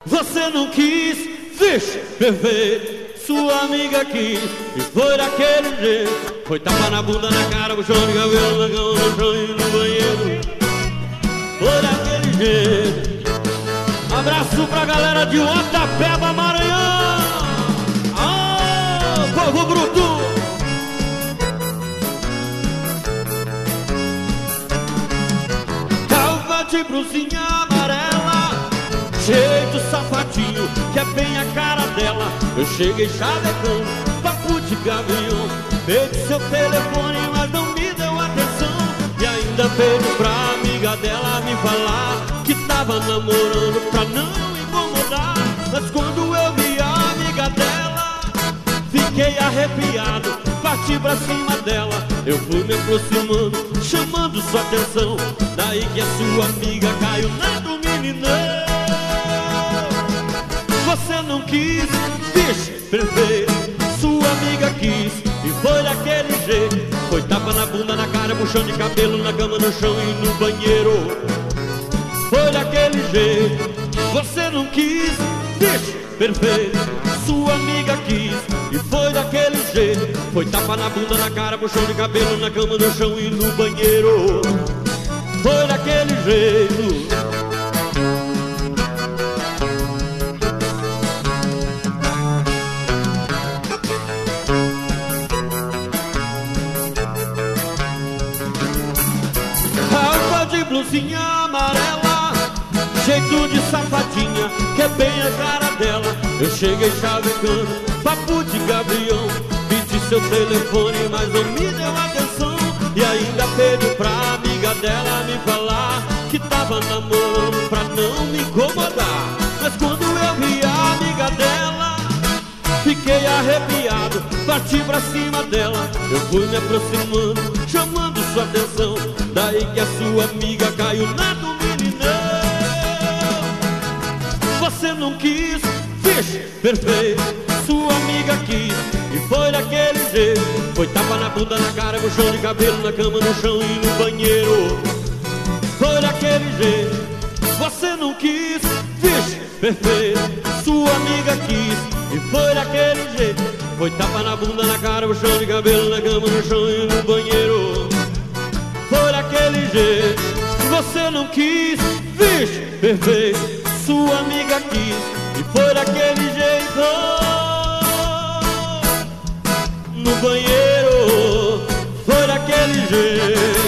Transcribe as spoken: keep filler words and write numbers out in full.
Você não quis, vixe, perfeito. Sua amiga quis e foi daquele jeito. Foi tapa na bunda, na cara, puxão de cabelo, na cama, no chão e no banheiro. Foi daquele jeito. Abraço pra galera de Otapeba, Maranhão. Ah, povo bruto. Calva de brusinha amarela, jeito safadinho, que é bem a cara dela. Eu cheguei chavecando, papo de gavião. Pedi seu telefone, mas não me deu atenção. E ainda pedi pra amiga dela me falar que tava namorando pra não incomodar. Mas quando eu vi a amiga dela, fiquei arrepiado, parti pra cima dela. Eu fui me aproximando, chamando sua atenção. Daí que a sua amiga caiu na do meninão. Você não quis, vixe, perfeito. Sua amiga quis e foi daquele jeito. Foi tapa na bunda, na cara, puxão de cabelo, na cama, no chão e no banheiro. Foi daquele jeito. Você não quis, vixe, perfeito. Sua amiga quis e foi daquele jeito. Foi tapa na bunda, na cara, puxão de cabelo, na cama, no chão e no banheiro. Foi daquele jeito. Blusinha amarela, jeito de safadinha, que é bem a cara dela. Eu cheguei chavecando, papo de gavião. Pedi seu telefone, mas não me deu atenção. E ainda pedi pra amiga dela me falar que tava namorando pra não me incomodar. Mas quando eu vi a amiga dela, fiquei arrepiado, parti pra cima dela. Eu fui me aproximando, chamando sua atenção. Daí que a sua amiga caiu na do meninão. Você não quis, vixe, perfeito. Sua amiga quis e foi daquele jeito. Foi tapa na bunda, na cara, puxão de cabelo, na cama, no chão e no banheiro. Foi daquele jeito. Você não quis, vixe, perfeito. Sua amiga quis e foi daquele jeito. Foi tapa na bunda, na cara, puxão de cabelo, na cama, no chão e no banheiro. Foi daquele jeito. Você não quis, vixe, perfeito. Sua amiga quis e foi daquele jeito. No banheiro, foi daquele jeito.